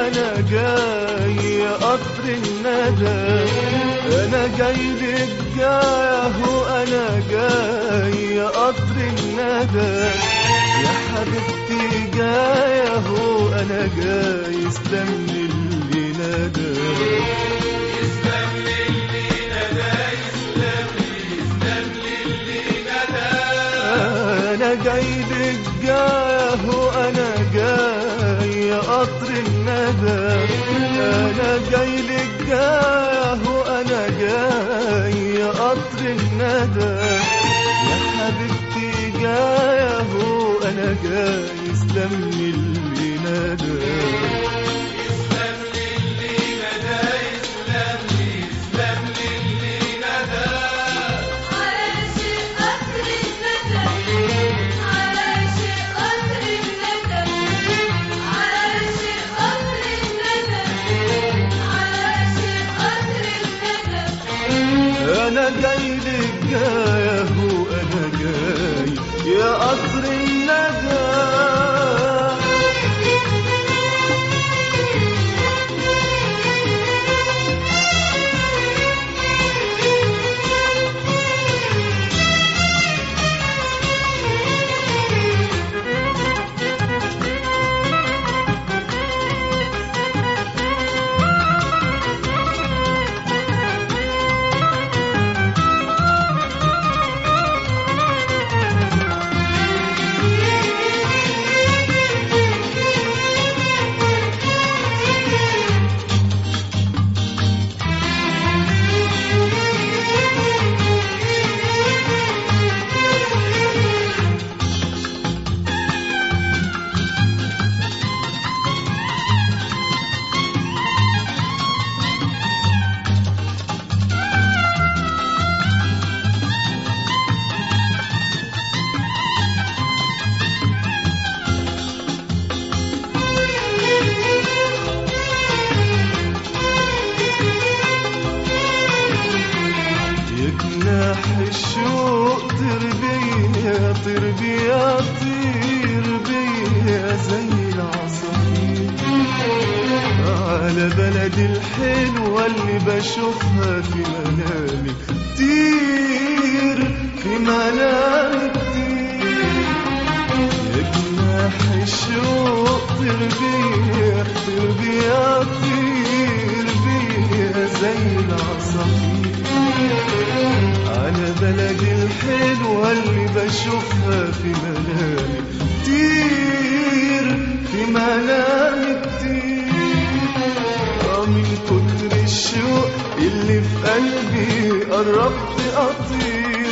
أنا جاي قطر الندى، أنا جاي لك جاهو، أنا جاي قطر الندى يا حبيبتي جايهو، أنا جاي استني اللي نادى، استني اللي نادى، استني اللي نادى. أنا جاي لك جايهو، أنا جاي قطر الندى، أنا جاي لك جايهو، أنا جاي قطر الندى يا حبيبتي جايهو، أنا جاي استني اللي نادى، استني اللي نادى، استني اللي نادى. عاشق قطر الندى، عاشق قطر الندى، عاشق قطر الندى، عاشق قطر الندى. أنا جاي لك جايهو، أنا جاي يا قطر الندى. جناح الشوق طير بيا، طير بيا، طير بيا زي العصافير على بلدي الحلوة اللي بشوفها في منامي كتير، في منامي كتير. جناح الشوق طير بيا، طير بيا، طير بيا زي العصافير على بلدي الحلوة اللي بشوفها في منامي كتير، في منامي كتير. من كتر الشوق اللي في قلبي قربت أطير،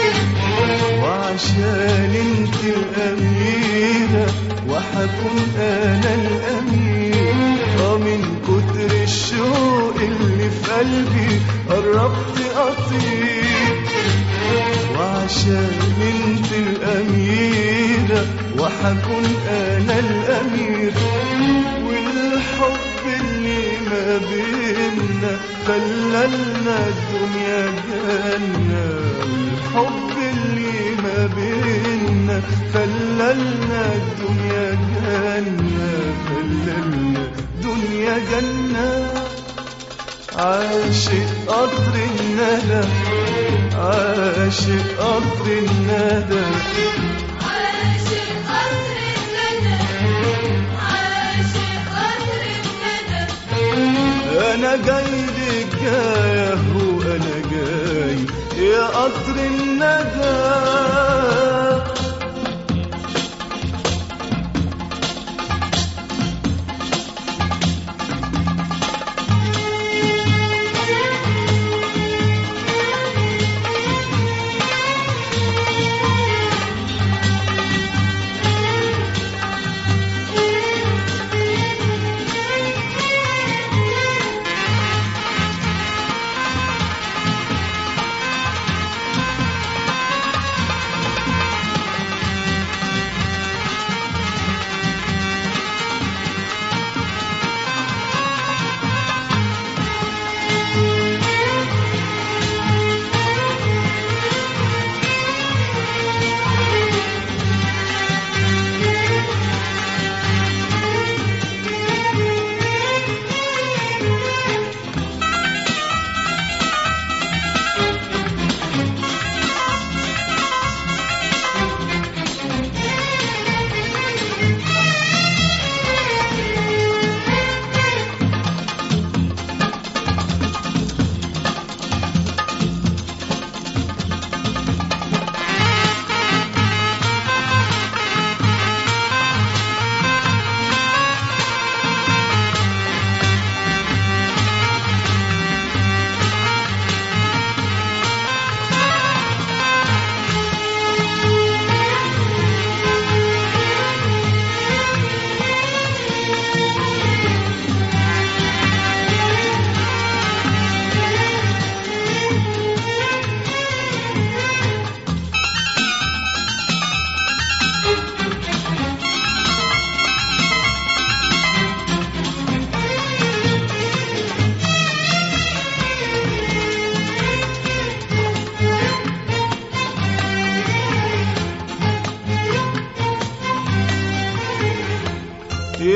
وعشان انت الأميرة وحكون أنا الأمير. من كتر الشوق اللي في قلبي قربت أطير، وعشان انت الأميرة وحكون أنا الأمير. والحب اللي ما بيننا خللنا الدنيا جنة، والحب اللي ما بيننا خللنا الدنيا جنة، خللنا دنيا جنة. عاشق قطر الندى، عاشق قطر الندى، عاشق قطر الندى، عاشق قطر الندى. أنا جاي لك جايهو، أنا جاي يا قطر الندى.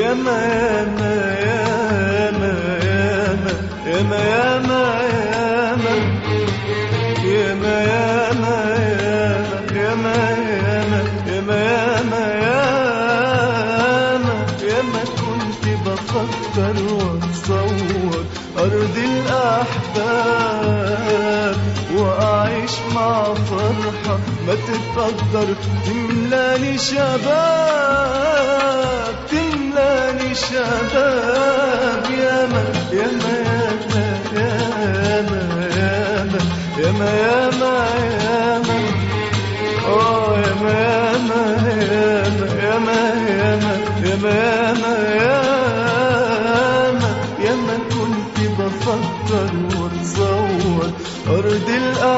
ياما ياما ياما ياما ياما ياما ياما ياما ياما ياما ياما ياما كنت بفكر واتصور أرض الأحباب وأعيش مع فرحة ما تتقدر تملاني شباب تملاني شباب ياما ياما ياما ياما ياما ياما ياما ياما ياما ياما ياما ياما ياما ياما كنت بفكر واتصور أرض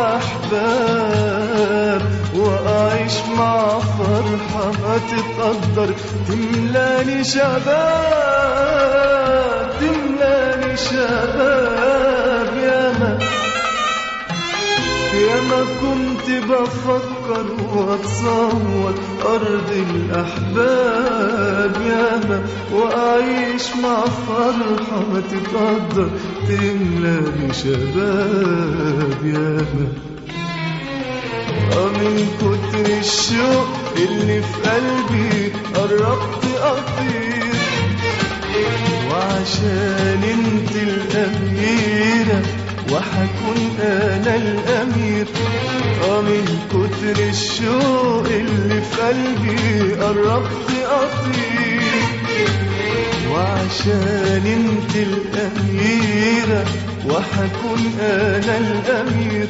الأحباب وأعيش مع فرحة ما تتقدر تملاني شباب تملاني شباب ياما ياما كنت بفكر واتصور أرض الأحباب ياما وأعيش مع فرحة ما تتقدر تملاني شباب ياما من كتر الشوق اللي في قلبي قربت أطير وعشان انت الأميرة وحكون أنا الأمير من كتر الشوق اللي في قلبي قربت أطير وعشان انت الأميرة وحكون أنا الأمير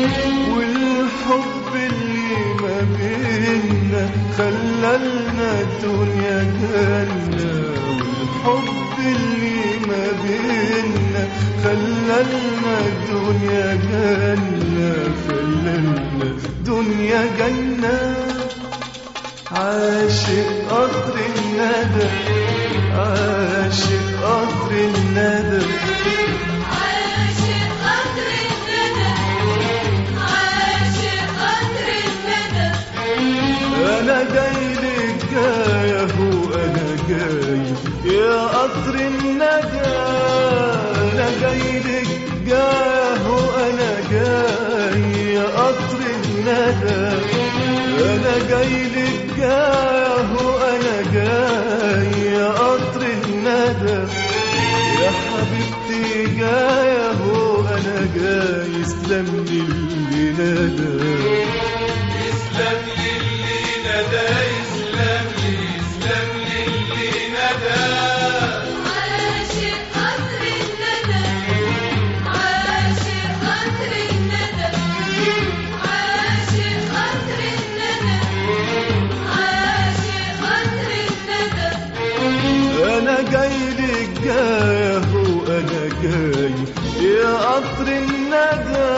والحب اللي ما بينا خلالنا الدنيا جنة والحب اللي ما بينا خلالنا الدنيا جنة خلالنا الدنيا جنة عاشق قطر الندى عاشق قطر الندى عاشق قطر الندى عاشق قطر الندى أنا جاي لك جاي أهو أنا جاي يا قطر الندى أنا جاي لك جاي أهو أنا جاي يا قطر الندى أنا جاي لك جاي أهو أنا جاي يا قطر الندى يا حبيبتي جاي أهو أنا جاي يسلم لي اللي نادى يسلم لي اللي ندى يسلم لي اللي ندى عاشق قطر الندى عاشق قطر الندى عاشق قطر الندى عاشق قطر الندى أنا جاي لك جاي أهو أنا جاي يا قطر الندى